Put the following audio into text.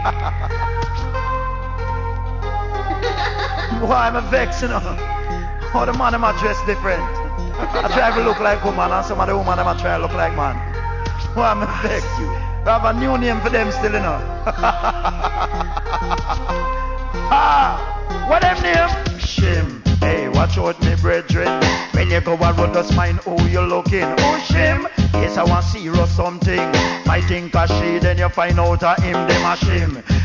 Why am I vexed, you know? Oh, the man them a dress different. I try to look like woman, and some of the woman them a try to look like man. Why am I vexed? We have a new name for them still, you know. What them name? Shim. Hey, watch out, me brethren. When you go around, just mind who you looking. Oh, shim. Yes, I want serious something. I think a she, then you find out a him, them a shim.